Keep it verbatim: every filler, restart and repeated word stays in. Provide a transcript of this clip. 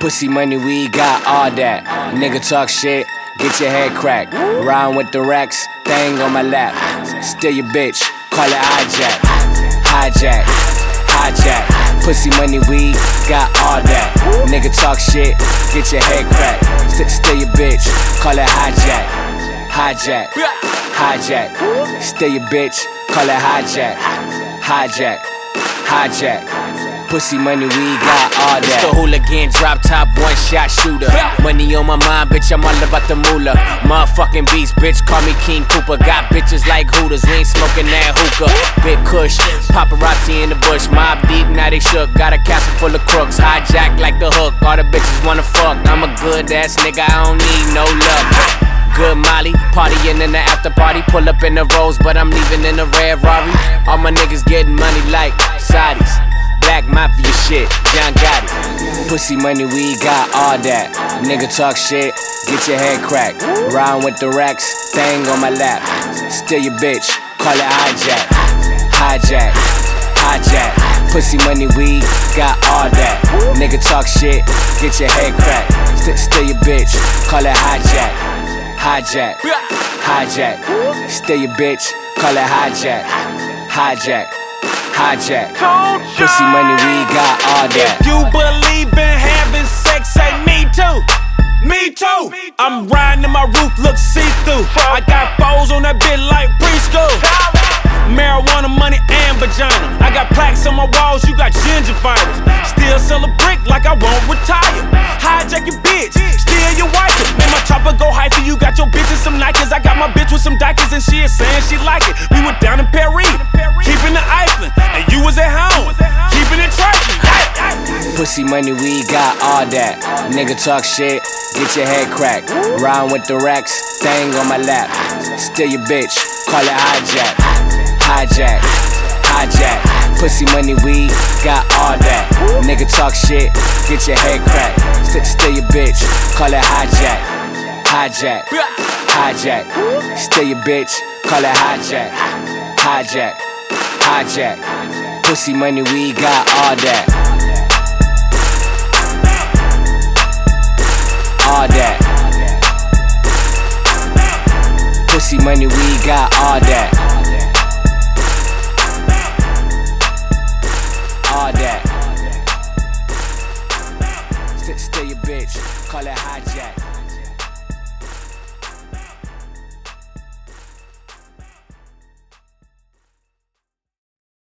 Pussy money, we got all that. Nigga talk shit, get your head cracked. Rhyme with the racks, thing on my lap. Steal your bitch, call it hijack. Hijack, hijack. Pussy money, we got all that. Nigga talk shit, get your head cracked. St- steal your bitch, call it hijack. Hijack, hijack. Steal your bitch, call it hijack. Hijack, hijack. Pussy money, we got all that. It's the hooligan, drop top, one shot shooter. Money on my mind, bitch, I'm all about the moolah. Motherfucking beast, bitch, call me King Cooper. Got bitches like Hooters, we ain't smoking that hookah. Big Kush, paparazzi in the bush. Mob deep, now they shook. Got a castle full of crooks, hijack like the hook. All the bitches wanna fuck. I'm a good ass nigga, I don't need no luck. Good Molly, partying in the after party. Pull up in the Rolls, but I'm leaving in a red Rari. All my niggas getting money like Saudis. Black Mafia shit, John Gotti. Pussy money, we got all that. Nigga talk shit, get your head cracked. Rhyme with the racks, thing on my lap. Steal your bitch, call it hijack. Hijack, hijack. Pussy money, we got all that. Nigga talk shit, get your head cracked. St- steal your bitch, call it hijack. Hijack, hijack. Steal your bitch, call it hijack. Hijack, hijack. Pussy money, we got all that. If you believe in having sex, say me too. Me too. I'm riding and my roof looks see-through. I got foes on that bit like preschool. Marijuana, money, and vagina. I got plaques on my walls, you got gingivitis. Still sell a brick like I won't retire. Hijack your bitch, steal your wife. Make my chopper go hyphy. You got your bitch in some Nikes. I got my bitch with some Dikes and she is saying she like it. We were down in Paris, keeping the Iceland, and you was at home, keeping it trifling. Pussy money, we got all that. Nigga talk shit, get your head cracked. Rhyme with the racks, thing on my lap. Steal your bitch, call it hijack. Hijack, hijack. Pussy money, we got all that. Nigga talk shit, get your head cracked. St- steal your bitch, call it hijack. Hijack, hijack. Steal your bitch, call it hijack. Hijack, hijack. Pussy money, we got all that. All that. Pussy money, we got all that. All that. St- steal your bitch, call it hijack.